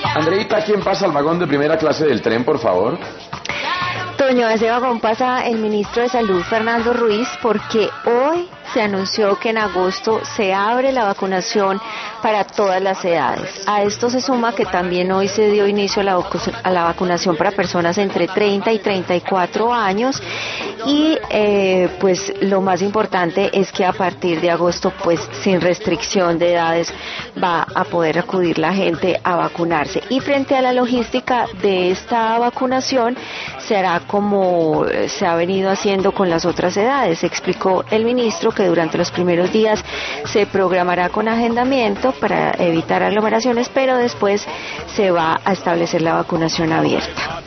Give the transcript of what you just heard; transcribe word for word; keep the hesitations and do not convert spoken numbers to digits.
Andreita, ¿quién pasa al vagón de primera clase del tren, por favor? Toño, a ese vagón pasa el ministro de Salud, Fernando Ruiz, porque hoy se anunció que en agosto se abre la vacunación para todas las edades. A esto se suma que también hoy se dio inicio a la, a la vacunación para personas entre treinta y treinta y cuatro años y eh, pues lo más importante es que a partir de agosto pues sin restricción de edades va a poder acudir la gente a vacunarse. Y frente a la logística de esta vacunación se hará como se ha venido haciendo con las otras edades, explicó el ministro que durante los primeros días se programará con agendamiento para evitar aglomeraciones, pero después se va a establecer la vacunación abierta.